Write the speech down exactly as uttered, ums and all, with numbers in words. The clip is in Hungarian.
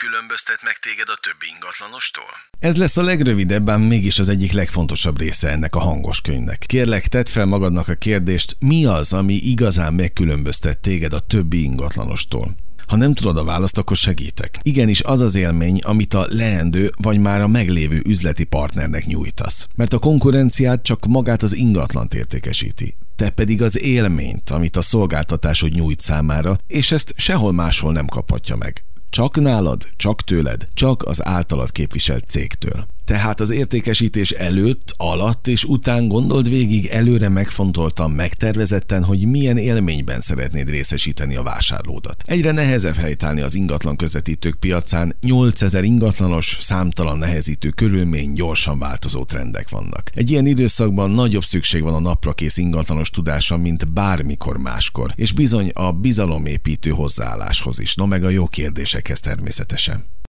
különböztet meg téged a többi ingatlanostól? Ez lesz a legrövidebb, ám mégis az egyik legfontosabb része ennek a hangos könyvnek. Kérlek, tedd fel magadnak a kérdést, mi az, ami igazán megkülönböztet téged a többi ingatlanostól? Ha nem tudod a választ, akkor segítek. Igenis az az élmény, amit a leendő vagy már a meglévő üzleti partnernek nyújtasz. Mert a konkurenciát csak magát az ingatlant értékesíti. Te pedig az élményt, amit a szolgáltatásod nyújt számára, és ezt sehol máshol nem kaphatja meg. Csak nálad, csak tőled, csak az általad képviselt cégtől. Tehát az értékesítés előtt, alatt és után gondold végig előre megfontoltan, megtervezetten, hogy milyen élményben szeretnéd részesíteni a vásárlódat. Egyre nehezebb helytállni az ingatlan közvetítők piacán, nyolcezer ingatlanos, számtalan nehezítő körülmény, gyorsan változó trendek vannak. Egy ilyen időszakban nagyobb szükség van a naprakész ingatlanos tudásra, mint bármikor máskor, és bizony a bizalomépítő hozzáálláshoz is, no meg a jó kérdésekhez természetesen.